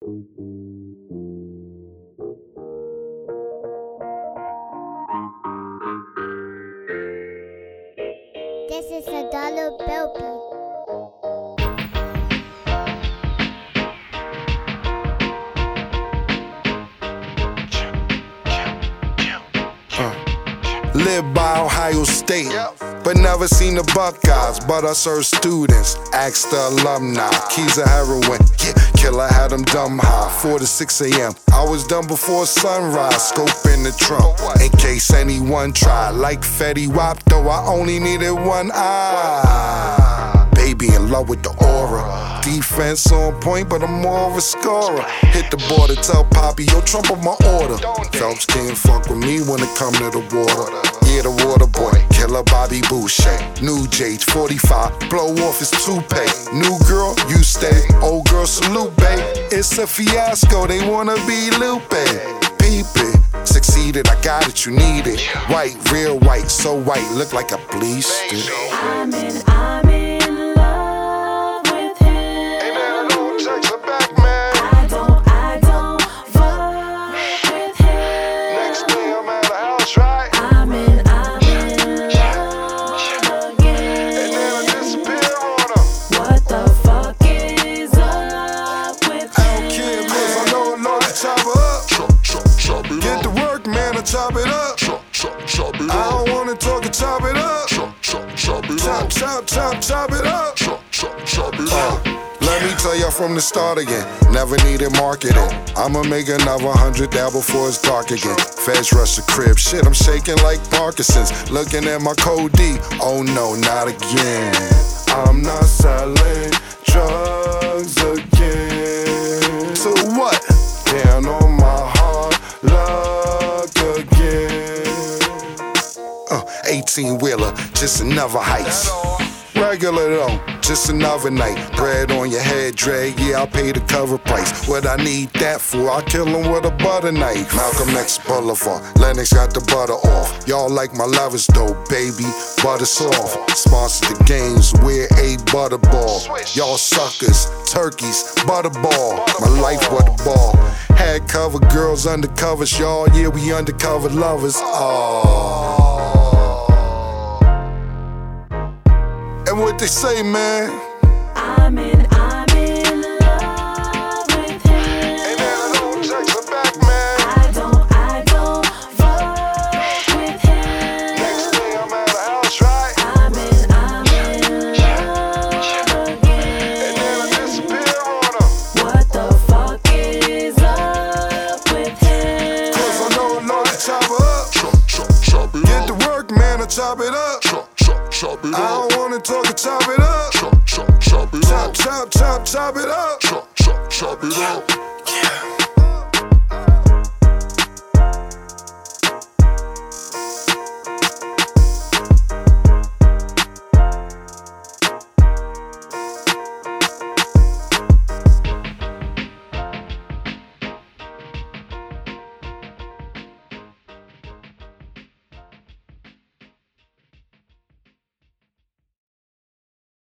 This is a dollar bill beat. Live by Ohio State, but never seen the Buckeyes. But I serve students, ask the alumni. Keys of heroin, yeah, killer had them dumb high. 4 to 6 a.m., I was done before sunrise. Scope in the trunk, in case anyone tried. Like Fetty Wap, though I only needed one eye. Baby in love with the aura. Defense on point, but I'm more of a scorer. Hit the border, tell Poppy, yo, Trump on my order. Phelps can't fuck with me when it come to the water. Yeah, the water boy, killer Bobby Boucher. New Jage, 45, blow off his toupee. New girl, you stay. Old girl, salute, babe. It's a fiasco, they wanna be Lupe. Peep it, succeeded, I got it, you need it. White, real white, so white, look like I bleached it. I'm in love with him. Ain't that a little text back, man? I don't fuck with him. Next day I'm at a house, right? I'm in love again. And then I disappear on him. What the fuck is up with I don't care, man, I know to chop her up. Chop it Get up. to work, man, I chop it up. Chop it I up. don't wanna talk and chop it up. Chop it Chop, up. chop it up. Chop it up. Let me tell ya from the start again. Never needed marketing. I'ma make another 100 down before it's dark again. Feds rush the crib. Shit, I'm shaking like Parkinson's. Looking at my code D. Oh no, not again. I'm not selling drugs again. So what? Down on my hard luck again. 18-wheeler, just another heist. Regular though, just another night. Bread on your head, Dre, yeah, I'll pay the cover price. What I need that for, I'll kill him with a butter knife. Malcolm X Boulevard, Lennox got the butter off. Y'all like my lovers though, baby, butter soft. Sponsor the games, wear a butterball. Y'all suckers, turkeys, butterball. My life what a ball. Had cover girls undercovers, y'all, yeah, we undercover lovers. And what they say, man? I'm in love with him. Ain't that a little text back, man? I don't fuck with him. Next day I'm at a house, right? I'm in love again. And then I disappear on him. What the fuck is up with him? Cause I know to chop her up. Chop it Get up. to work, man, I chop it up. Chop it I up. don't wanna talk and chop it up. Chop it up. Chop it up. Chop it up. Yeah.